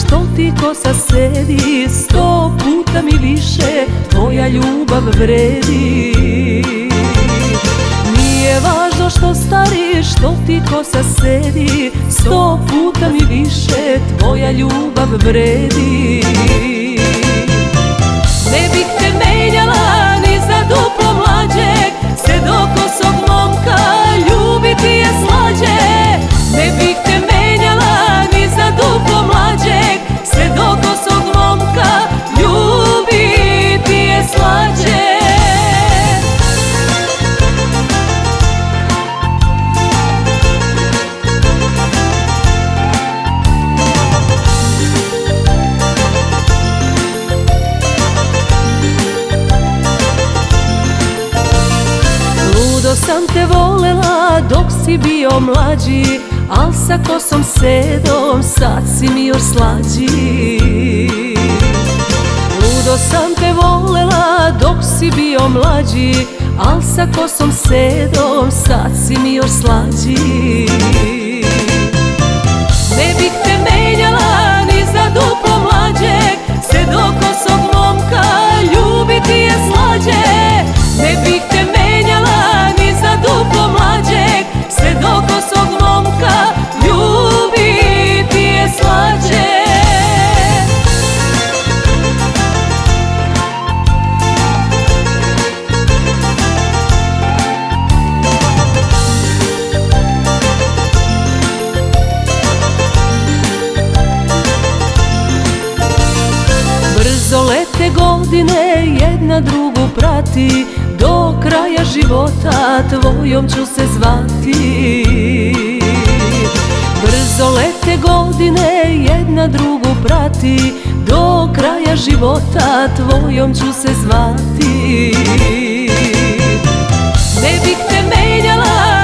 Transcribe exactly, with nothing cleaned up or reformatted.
što ti kosa sedi, sto puta mi više tvoja ljubav vredi. Nije važno što stari, što ti kosa sedi, sto puta mi više tvoja ljubav vredi. Ne bih te menjala ni za duplo mlađeg, sedokosog momka ljubiti je slađe. Ne bih te menjala ni za duplo mlađeg, sedokosog momka ljubiti je slađe. Ludo sam te volela dok si bio mlađi, al sa kosom sedom sad si mi još slađi. Ludo sam te volela dok si bio mlađi, al sa kosom sedom sad si mi još slađi. Ne bih te menjala ni za duplo mlađeg, sedokosog momka ljubiti je slađe. Ne bih te menjala ni za duplo mlađeg, sedokosog momka ljubiti je slađe. Brzo lete godine, jedna drugu prati, do kraja života tvojom ću se zvati. Brzo lete godine, jedna drugu prati, do kraja života tvojom ću se zvati. Ne bih te menjala